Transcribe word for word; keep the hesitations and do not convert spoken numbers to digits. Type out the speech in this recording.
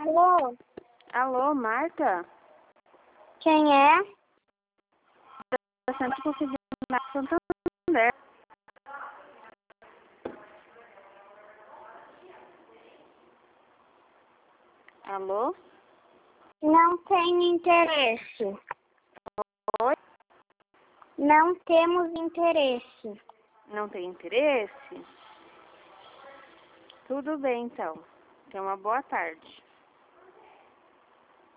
Alô? Alô, Marta? Quem é? Da Centro Conselho Santander. Alô? Não tenho interesse. Oi? Não temos interesse. Não tem interesse? Tudo bem, então. Tenha uma boa tarde.